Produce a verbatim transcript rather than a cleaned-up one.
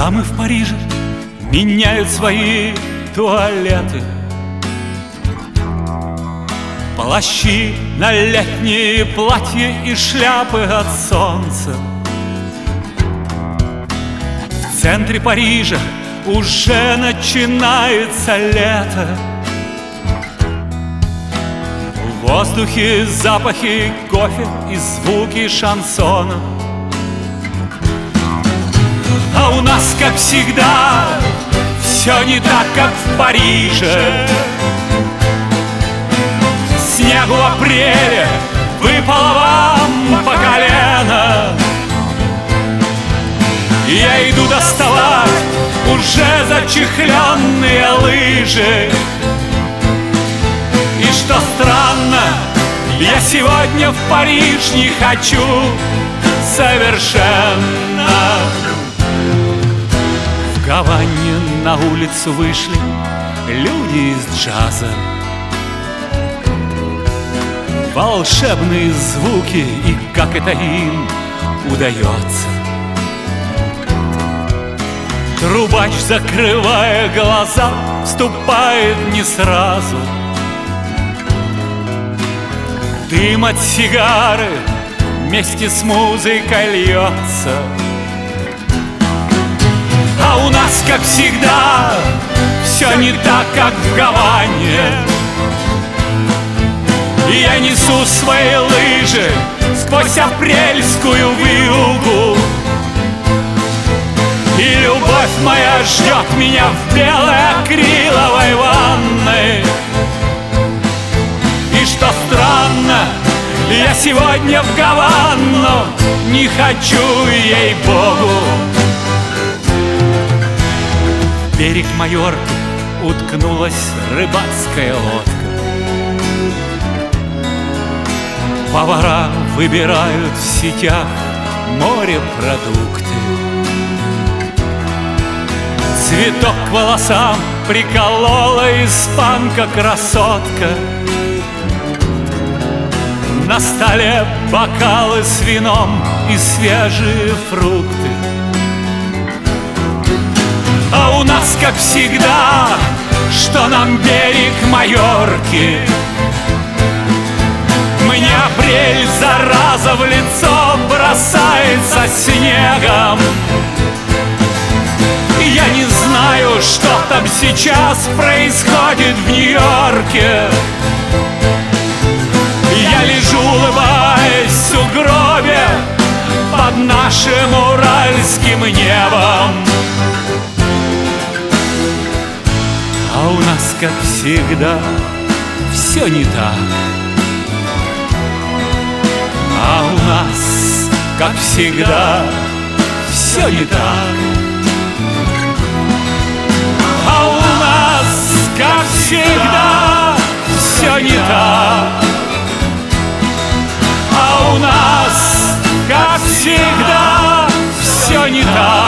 Дамы в Париже меняют свои туалеты, плащи на летние платья и шляпы от солнца. В центре Парижа уже начинается лето. В воздухе запахи кофе и звуки шансона. А у нас, как всегда, все не так, как в Париже. Снегу в апреле выпало вам по колено. Я иду доставать уже зачехленные лыжи. И что странно, я сегодня в Париж не хочу совершенно. В Гаване на улицу вышли люди из джаза. Волшебные звуки, и как это им удается. Трубач, закрывая глаза, вступает не сразу. Дым от сигары вместе с музыкой льется. А у нас, как всегда, все не так, как в Гаване. И я несу свои лыжи сквозь апрельскую вьюгу. И любовь моя ждет меня в белой акриловой ванной. И что странно, я сегодня в Гавану не хочу, ей-богу. В берег Майорки уткнулась рыбацкая лодка. Повара выбирают в сетях морепродукты. Цветок к волосам приколола испанка-красотка. На столе бокалы с вином и свежие фрукты. А у нас, как всегда, что нам берег Майорки. Мне апрель, зараза, в лицо бросается снегом. Я не знаю, что там сейчас происходит в Нью-Йорке. Я лежу, улыбаясь в сугробе под нашим уральским небом. А у нас, как всегда, все не так. А у нас, как всегда, все не так. А у нас, как всегда, все не так. А у нас, как всегда, все не так.